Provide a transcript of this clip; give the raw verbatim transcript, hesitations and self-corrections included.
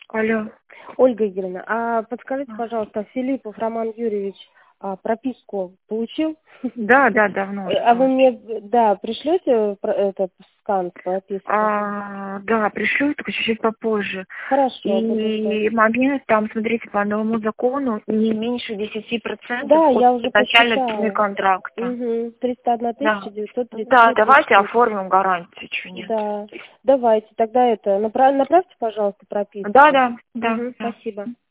Алло. Ольга Игоревна, а подскажите, А. пожалуйста, Филиппов Роман Юрьевич а, прописку получил? Да, да, давно уже А вы получил. мне, да, пришлете про- этот скан прописки? А, да, пришлю, только чуть-чуть попозже. Хорошо, буду ждать. И момент там, смотрите, по новому закону не меньше десяти процентов Да, от я уже начальной цены посчитала. контракта. Угу. триста одна Да. тысяча девятьсот тридцать Да, шесть тридцать давайте шесть. оформим гарантию, что нет. Да. Давайте, тогда это, направ... направьте, пожалуйста, прописку. Да, да, да, Угу, да. спасибо.